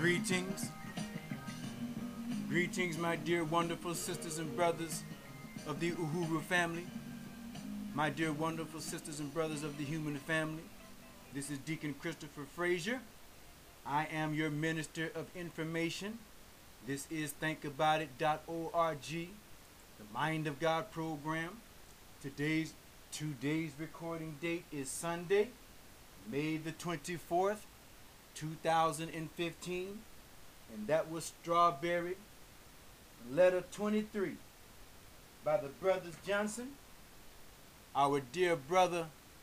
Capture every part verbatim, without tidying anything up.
Greetings. Greetings, my dear wonderful sisters and brothers of the Uhuru family. My dear wonderful sisters and brothers of the human family. This is Deacon Christopher Frazier. I am your minister of information. This is think about it dot org, the Mind of God program. Today's today's recording date is Sunday, May the twenty-fourth, two thousand fifteen, and that was Strawberry, letter twenty-three, by the Brothers Johnson. Our dear brother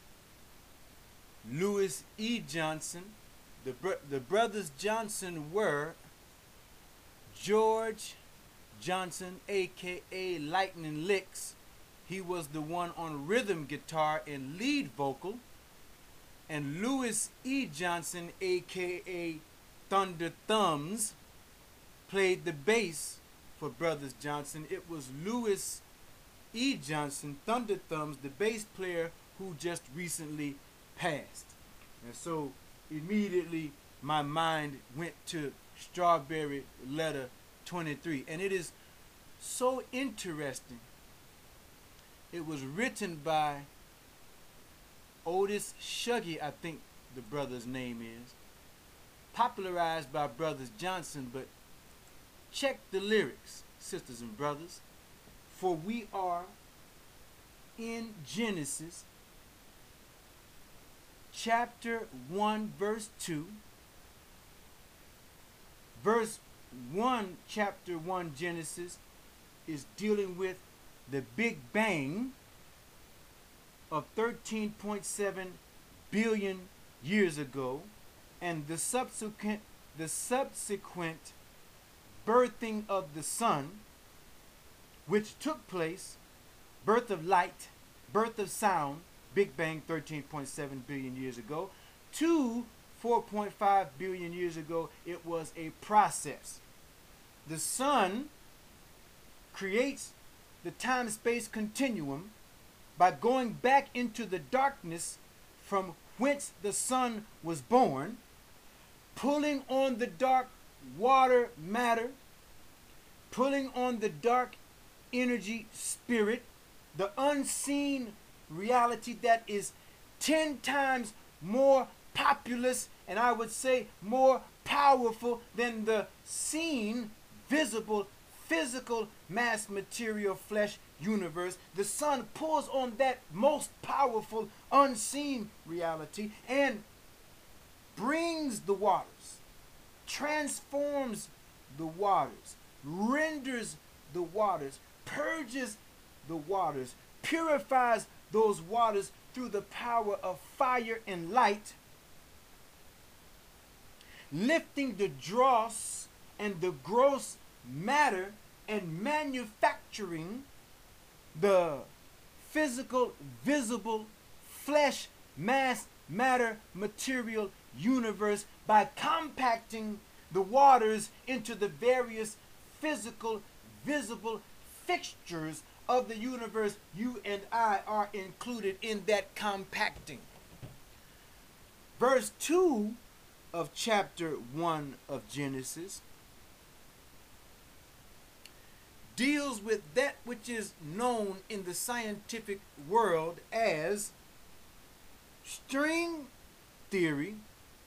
Louis E. Johnson. The, br- the Brothers Johnson were George Johnson, aka Lightning Licks. He was the one on rhythm guitar and lead vocal. And Louis E. Johnson, aka Thunder Thumbs, played the bass for Brothers Johnson. It was Louis E. Johnson, Thunder Thumbs, the bass player, who just recently passed. And so immediately my mind went to Strawberry letter twenty-three. And it is so interesting. It was written by Otis Shuggy, I think the brother's name is, popularized by Brothers Johnson. But check the lyrics, sisters and brothers. For we are in Genesis chapter one, verse two. Verse one, chapter one, Genesis, is dealing with the Big Bang of thirteen point seven billion years ago, and the subsequent the subsequent birthing of the sun, which took place, birth of light, birth of sound, Big Bang thirteen point seven billion years ago, to four point five billion years ago. It was a process. The sun creates the time-space continuum by going back into the darkness from whence the sun was born, pulling on the dark water matter, pulling on the dark energy spirit, the unseen reality that is ten times more populous, and I would say more powerful than the seen, visible, physical mass material flesh universe. The sun pulls on that most powerful unseen reality and brings the waters, transforms the waters, renders the waters, purges the waters, purifies those waters through the power of fire and light, lifting the dross and the gross matter and manufacturing the physical, visible, flesh, mass, matter, material universe by compacting the waters into the various physical, visible fixtures of the universe. You and I are included in that compacting. Verse two of chapter one of Genesis deals with that which is known in the scientific world as string theory,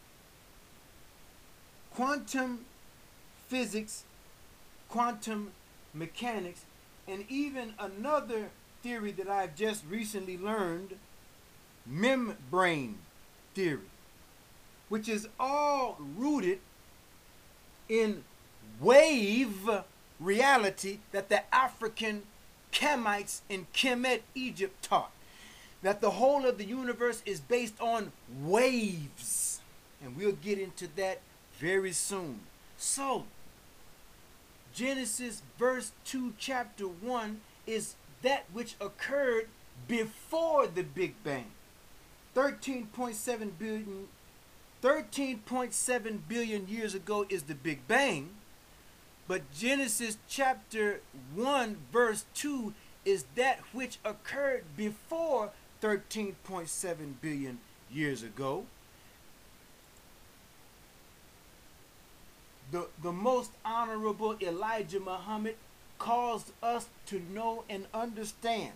quantum physics, quantum mechanics, and even another theory that I've just recently learned, membrane theory, which is all rooted in wave reality that the African Kemites in Kemet, Egypt taught. That the whole of the universe is based on waves. And we'll get into that very soon. So, Genesis verse two, chapter one is that which occurred before the Big Bang. thirteen point seven billion, thirteen point seven billion years ago is the Big Bang. But Genesis chapter one verse two is that which occurred before thirteen point seven billion years ago. the, the most honorable Elijah Muhammad caused us to know and understand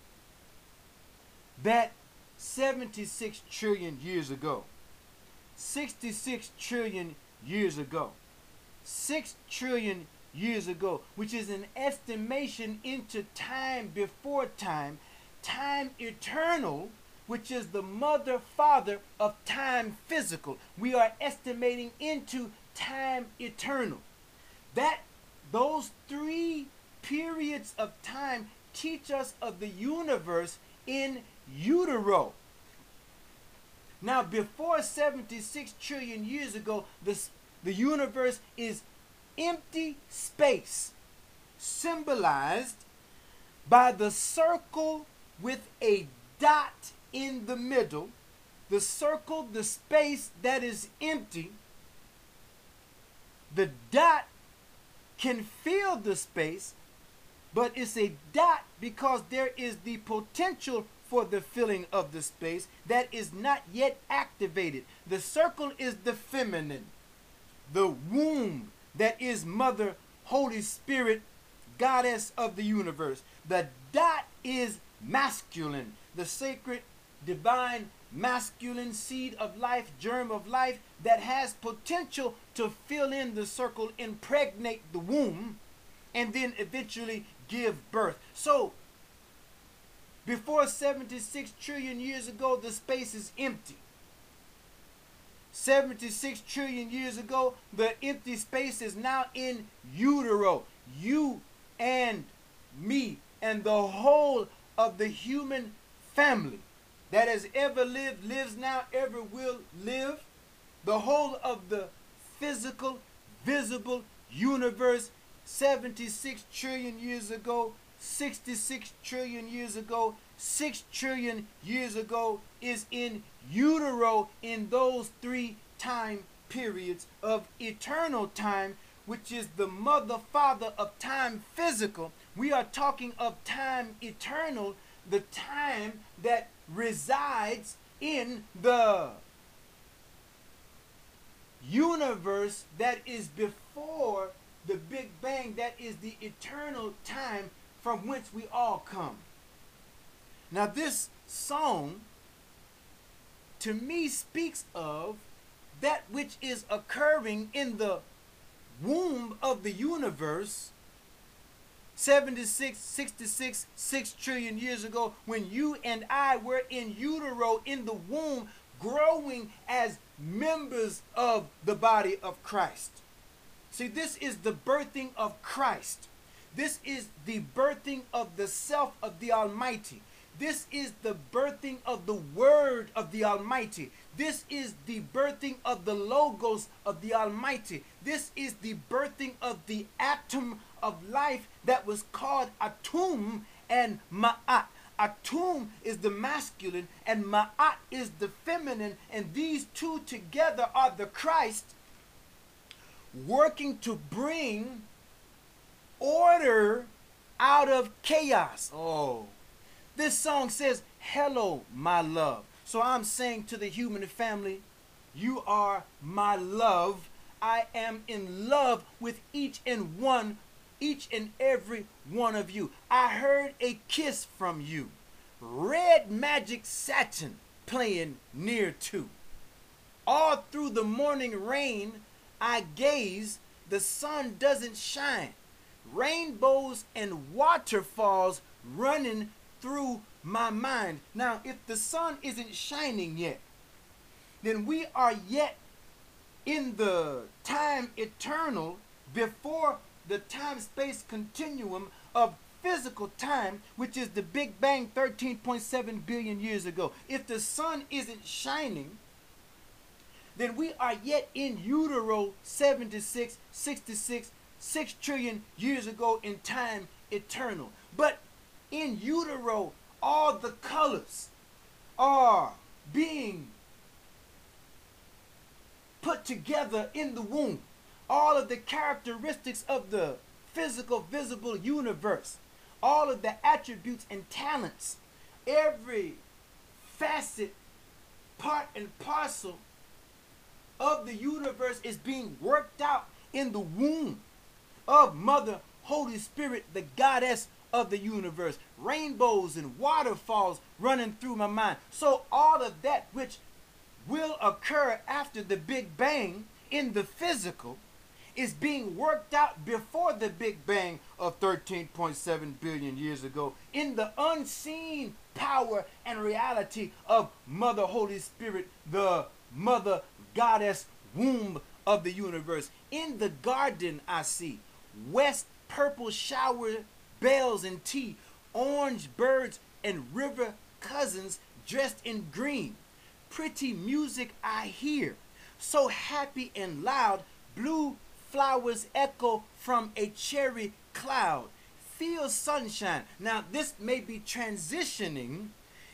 that seventy-six trillion years ago, sixty-six trillion years ago, six trillion years ago, which is an estimation into time before time, time eternal, which is the mother father of time physical. We are estimating into time eternal. That those three periods of time teach us of the universe in utero. Now, before seventy-six trillion years ago, the, the universe is empty space, symbolized by the circle with a dot in the middle. The circle, the space that is empty. The dot can fill the space, but it's a dot because there is the potential for the filling of the space that is not yet activated. The circle is the feminine, the womb that is Mother, Holy Spirit, Goddess of the universe. The dot is masculine, the sacred, divine, masculine seed of life, germ of life that has potential to fill in the circle, impregnate the womb, and then eventually give birth. So, before seventy-six trillion years ago, the space is empty. seventy-six trillion years ago, the empty space is now in utero. You and me and the whole of the human family that has ever lived, lives now, ever will live. The whole of the physical, visible universe, seventy-six trillion years ago, sixty-six trillion years ago, six trillion years ago, is in utero in those three time periods of eternal time, which is the mother father of time physical. We are talking of time eternal, the time that resides in the universe that is before the Big Bang, that is the eternal time from whence we all come. Now this song to me speaks of that which is occurring in the womb of the universe seventy-six, sixty-six, six trillion years ago, when you and I were in utero, in the womb, growing as members of the body of Christ. See, this is the birthing of Christ. This is the birthing of the self of the Almighty. This is the birthing of the Word of the Almighty. This is the birthing of the Logos of the Almighty. This is the birthing of the atom of life that was called Atum and Ma'at. Atum is the masculine and Ma'at is the feminine, and these two together are the Christ, working to bring order out of chaos. Oh, this song says, hello, my love. So I'm saying to the human family, you are my love. I am in love with each and one, each and every one of you. I heard a kiss from you. Red magic satin playing near to. All through the morning rain, I gaze, the sun doesn't shine. Rainbows and waterfalls running through my mind. Now, if the sun isn't shining yet, then we are yet in the time eternal before the time-space continuum of physical time, which is the Big Bang thirteen point seven billion years ago. If the sun isn't shining, then we are yet in utero seventy-six, sixty-six, six trillion years ago in time eternal. But in utero, all the colors are being put together in the womb. All of the characteristics of the physical, visible universe, all of the attributes and talents, every facet, part and parcel of the universe is being worked out in the womb of Mother Holy Spirit, the goddess of the universe. Rainbows and waterfalls running through my mind. So all of that which will occur after the Big Bang in the physical is being worked out before the Big Bang of thirteen point seven billion years ago in the unseen power and reality of Mother Holy Spirit, the Mother Goddess womb of the universe. In the garden I see west purple shower bells and tea, orange birds and river cousins dressed in green. Pretty music I hear, so happy and loud, blue flowers echo from a cherry cloud. Feel sunshine. Now this may be transitioning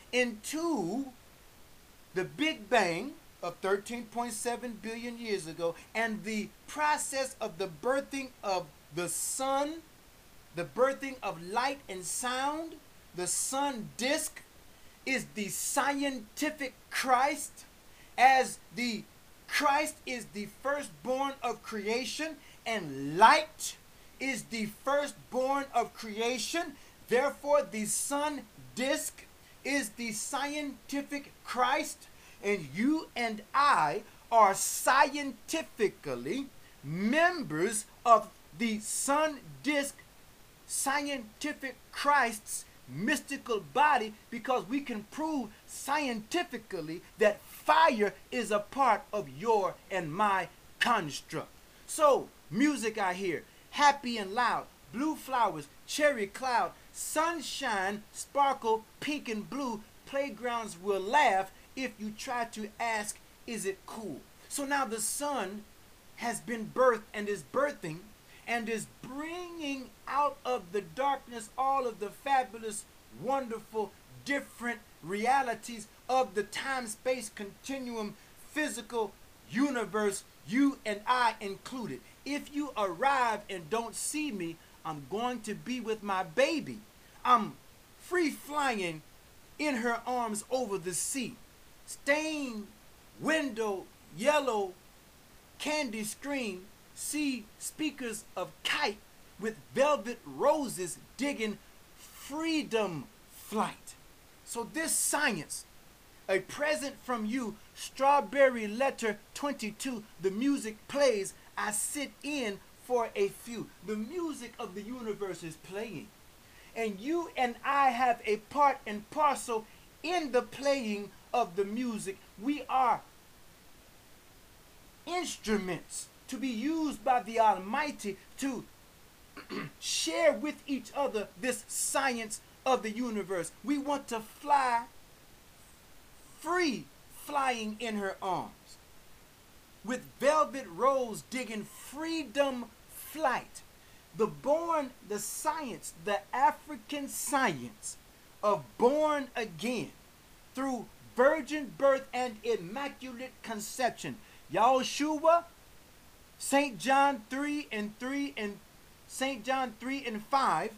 into the Big Bang of thirteen point seven billion years ago and the process of the birthing of the sun, the birthing of light and sound. The sun disk is the scientific Christ, as the Christ is the firstborn of creation and light is the firstborn of creation. Therefore, the sun disk is the scientific Christ, and you and I are scientifically members of the sun disk scientific Christ's mystical body, because we can prove scientifically that fire is a part of your and my construct. So, music I hear, happy and loud, blue flowers, cherry cloud, sunshine, sparkle, pink and blue, playgrounds will laugh if you try to ask, is it cool? So now the sun has been birthed and is birthing and is bringing out of the darkness all of the fabulous, wonderful, different realities of the time-space continuum, physical universe, you and I included. If you arrive and don't see me, I'm going to be with my baby. I'm free flying in her arms over the sea. Stained window, yellow, candy screen, see speakers of kite with velvet roses digging freedom flight. So this science, a present from you, strawberry letter twenty-two, the music plays, I sit in for a few. The music of the universe is playing, and you and I have a part and parcel in the playing of the music. We are instruments to be used by the Almighty to share with each other this science of the universe. We want to fly free, flying in her arms, with velvet rose digging freedom flight. The born, the science, the African science of born again through virgin birth and immaculate conception. Yahushua, Saint John three and three and Saint John three and five.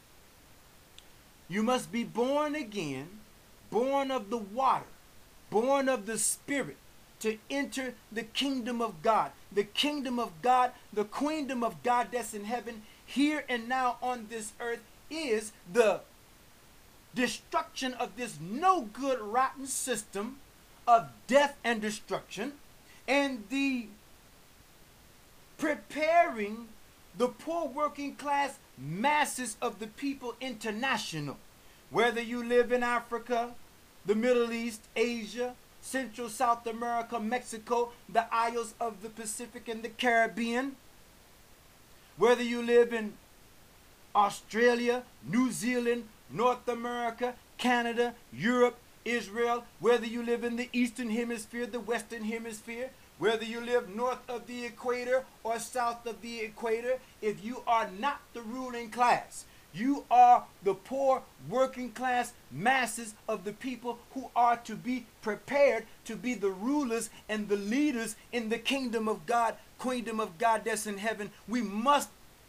You must be born again, born of the water, born of the Spirit, to enter the kingdom of God. The kingdom of God, the queendom of God that's in heaven, here and now on this earth, is the destruction of this no good, rotten system of death and destruction, and the preparing the poor working class masses of the people international. Whether you live in Africa, the Middle East, Asia, Central South America, Mexico, the Isles of the Pacific and the Caribbean, whether you live in Australia, New Zealand, North America, Canada, Europe, Israel, whether you live in the Eastern Hemisphere, the Western Hemisphere, whether you live north of the equator or south of the equator, if you are not the ruling class, you are the poor working class masses of the people who are to be prepared to be the rulers and the leaders in the kingdom of God, queendom of God that's in heaven. We must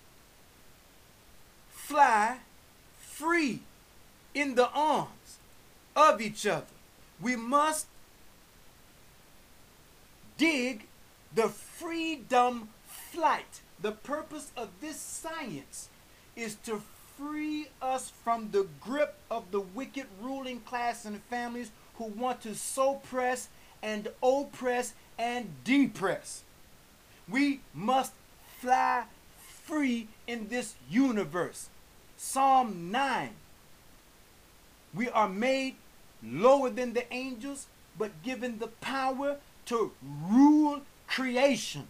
fly free in the arms of each other. We must dig the freedom flight, the purpose of this science is to free us from the grip of the wicked ruling class and families who want to suppress and oppress and depress. We must fly free in this universe. Psalm nine. We are made lower than the angels, but given the power to rule creation.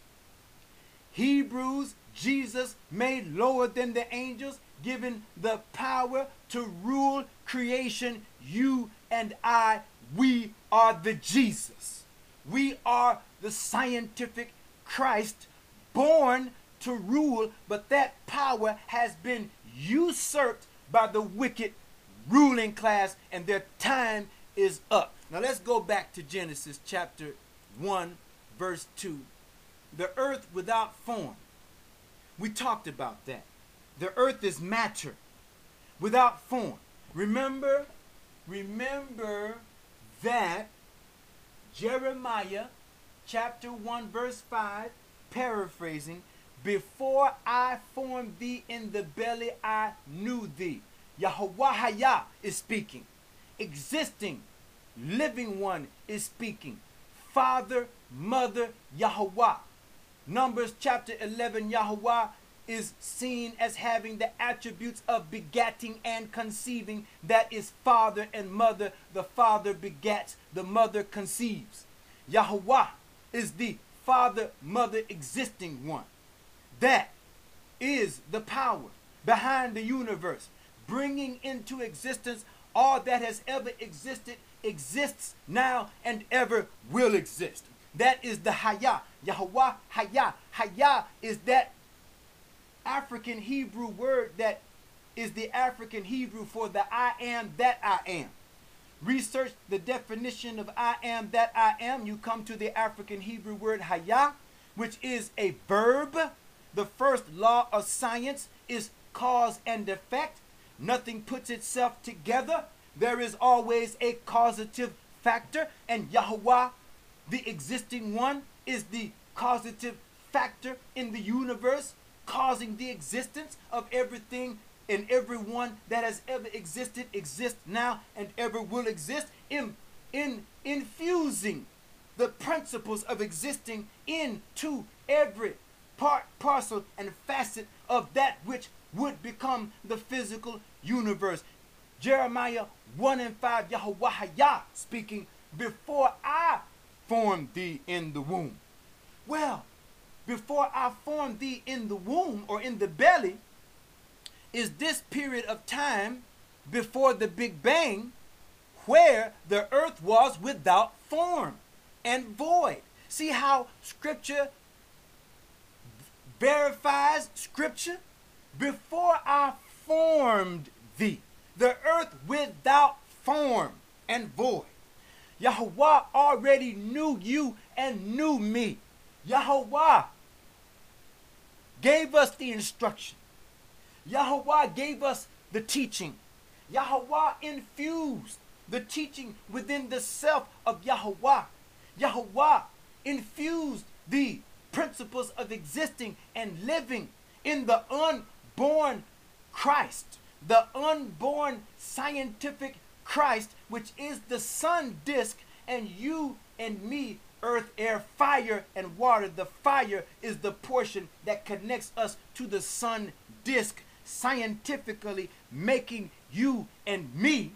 Hebrews, Jesus made lower than the angels, given the power to rule creation. You and I, we are the Jesus. We are the scientific Christ born to rule, but that power has been usurped by the wicked ruling class, and their time is up. Now let's go back to Genesis chapter one, verse two. The earth without form. We talked about that. The earth is matter without form. Remember, remember that Jeremiah chapter one, verse five, paraphrasing, before I formed thee in the belly, I knew thee. Yahweh is speaking. Existing, living one is speaking. Father, mother, Yahweh. Numbers chapter eleven, Yahweh is seen as having the attributes of begatting and conceiving. That is father and mother. The father begats, the mother conceives. Yahweh is the father, mother, existing one. That is the power behind the universe, bringing into existence all that has ever existed, exists now, and ever will exist. That is the Hayah. Yahweh Hayah. Hayah is that African Hebrew word that is the African Hebrew for the I am that I am. Research the definition of I am that I am. You come to the African Hebrew word Hayah, which is a verb. The first law of science is cause and effect. Nothing puts itself together. There is always a causative factor, and Yahweh, the existing one, is the causative factor in the universe, causing the existence of everything and everyone that has ever existed, exists now, and ever will exist, in, in infusing the principles of existing into every part, parcel, and facet of that which would become the physical universe. Jeremiah one and five, Yahweh Hayah speaking, before I formed thee in the womb. Well, before I formed thee in the womb, or in the belly, is this period of time before the Big Bang, where the earth was without form and void. See how scripture verifies scripture? Before I formed thee, the earth without form and void. Yahweh already knew you and knew me. Yahweh gave us the instruction. Yahweh gave us the teaching. Yahweh infused the teaching within the self of Yahweh. Yahweh infused the principles of existing and living in the unborn Christ, the unborn scientific Christ, which is the sun disk, and you and me, earth, air, fire, and water. The fire is the portion that connects us to the sun disk, scientifically making you and me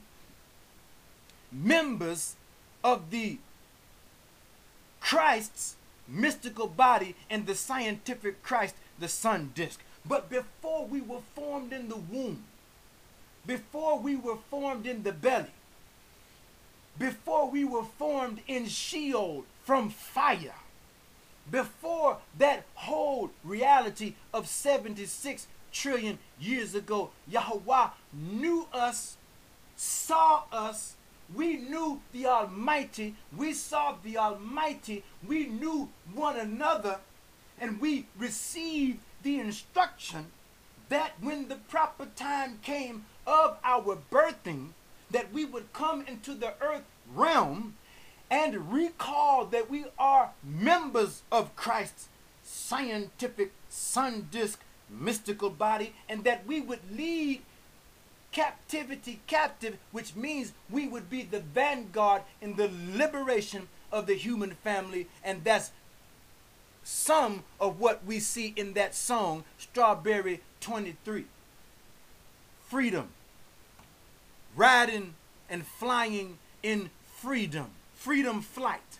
members of the Christ's mystical body and the scientific Christ, the sun disk. But before we were formed in the womb, before we were formed in the belly, before we were formed in Sheol from fire, before that whole reality of seventy-six trillion years ago, Yahweh knew us, saw us. We knew the Almighty. We saw the Almighty. We knew one another, and we received the instruction that when the proper time came of our birthing, that we would come into the earth realm and recall that we are members of Christ's scientific sun disk mystical body, and that we would lead captivity captive, which means we would be the vanguard in the liberation of the human family. And that's some of what we see in that song, Strawberry twenty-three. Freedom. Riding and flying in freedom. Freedom flight.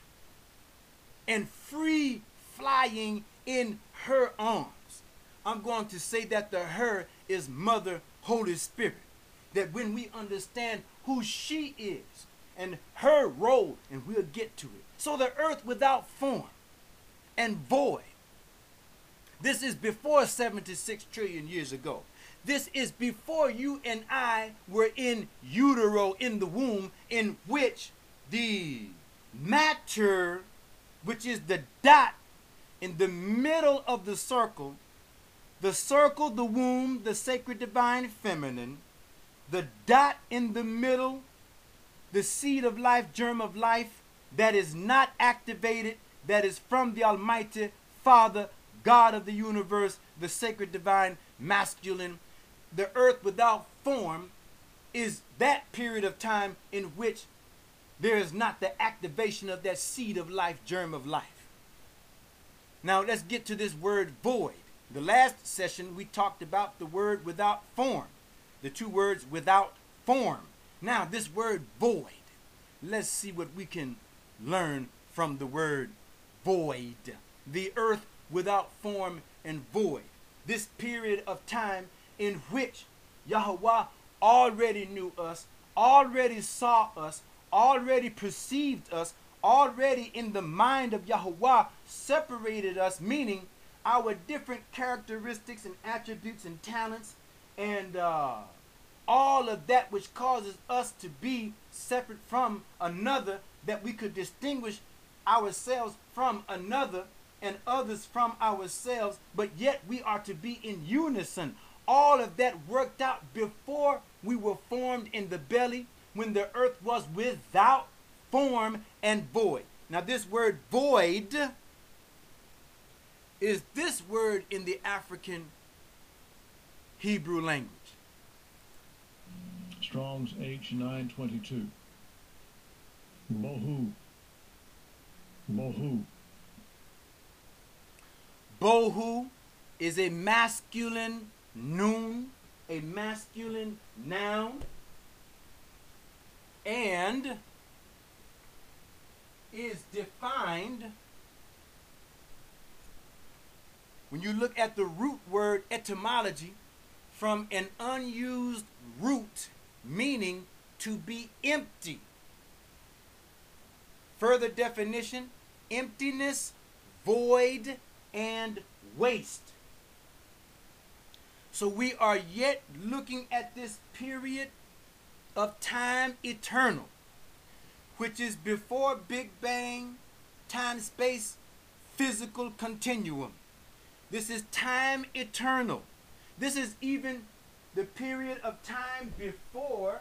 And free flying in her arms. I'm going to say that the her is Mother Holy Spirit. That when we understand who she is and her role, and we'll get to it. So the earth without form and void. This is before seventy-six trillion years ago. This is before you and I were in utero, in the womb, in which the matter, which is the dot in the middle of the circle, the circle, the womb, the sacred divine feminine, the dot in the middle, the seed of life, germ of life, that is not activated, that is from the Almighty Father, God of the universe, the sacred divine masculine. The earth without form is that period of time in which there is not the activation of that seed of life, germ of life. Now let's get to this word void. The last session we talked about the word without form. The two words without form. Now this word void. Let's see what we can learn from the word void. The earth without form and void. This period of time in which Yahweh already knew us, already saw us, already perceived us, already in the mind of Yahweh separated us, meaning our different characteristics and attributes and talents and uh, all of that which causes us to be separate from another, that we could distinguish ourselves from another and others from ourselves, but yet we are to be in unison. All of that worked out before we were formed in the belly, when the earth was without form and void. Now this word void is this word in the African Hebrew language. Strong's H nine twenty-two. Bohu. Bohu. Bohu is a masculine noun, a masculine noun, and is defined when you look at the root word etymology from an unused root meaning to be empty. Further definition: emptiness, void, and waste. So we are yet looking at this period of time eternal, which is before Big Bang, time, space, physical continuum. This is time eternal. This is even the period of time before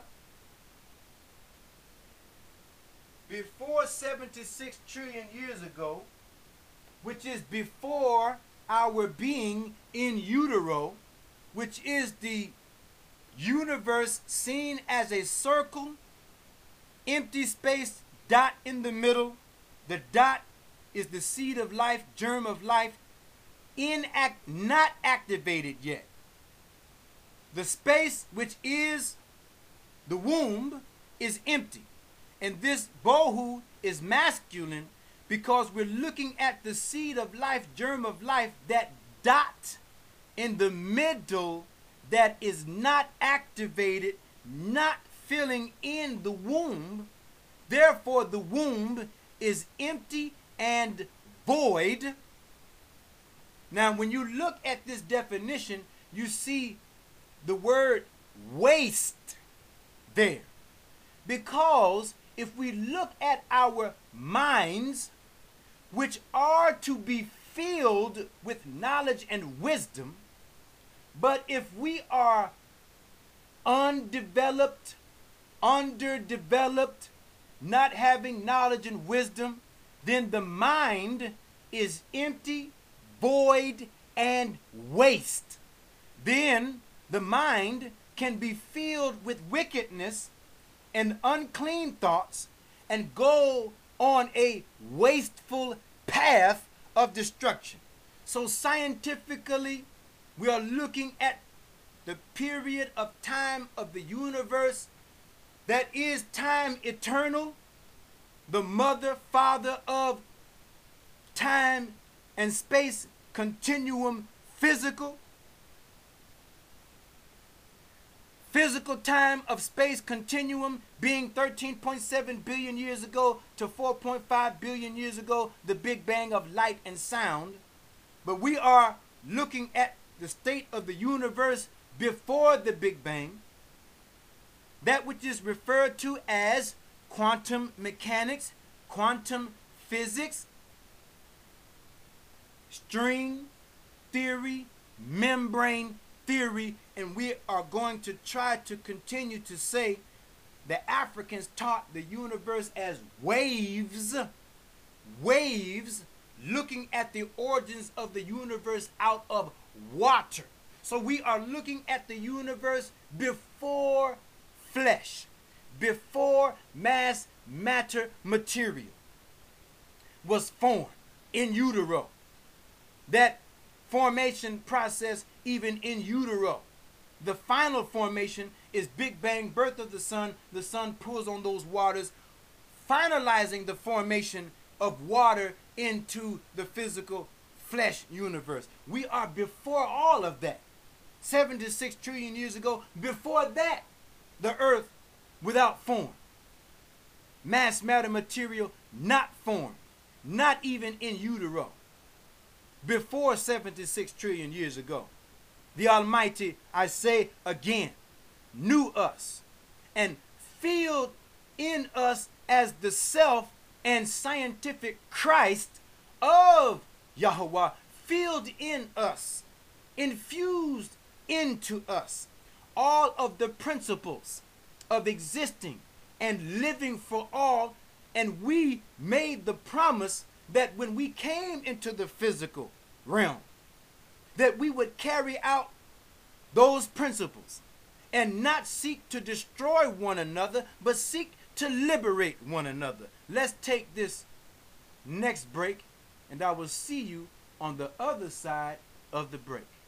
before seventy-six trillion years ago, which is before our being in utero, which is the universe seen as a circle, empty space, dot in the middle. The dot is the seed of life, germ of life, inact, not activated yet. The space, which is the womb, is empty. And this bohu is masculine because we're looking at the seed of life, germ of life, that dot in the middle that is not activated, not filling in the womb. Therefore, the womb is empty and void. Now, when you look at this definition, you see the word waste there. Because if we look at our minds, which are to be filled with knowledge and wisdom, but if we are undeveloped, underdeveloped, not having knowledge and wisdom, then the mind is empty, void and waste. Then the mind can be filled with wickedness and unclean thoughts and go on a wasteful path of destruction. So scientifically, we are looking at the period of time of the universe that is time eternal, the mother, father of time and space continuum, physical. Physical time of space continuum being thirteen point seven billion years ago to four point five billion years ago, the Big Bang of light and sound. But we are looking at the state of the universe before the Big Bang, that which is referred to as quantum mechanics, quantum physics, string theory, membrane theory, and we are going to try to continue to say the Africans taught the universe as waves, waves, looking at the origins of the universe out of water. So we are looking at the universe before flesh, before mass matter material was formed in utero. That formation process, even in utero, the final formation is Big Bang, birth of the sun. The sun pulls on those waters, finalizing the formation of water into the physical flesh universe. We are before all of that. seventy-six trillion years ago, before that, the earth without form. Mass matter material not formed, not even in utero. Before seventy-six trillion years ago, the Almighty, I say again, knew us and filled in us as the self and scientific Christ of Yahweh, filled in us, infused into us all of the principles of existing and living for all, and we made the promise that when we came into the physical realm, that we would carry out those principles and not seek to destroy one another, but seek to liberate one another. Let's take this next break, and I will see you on the other side of the break.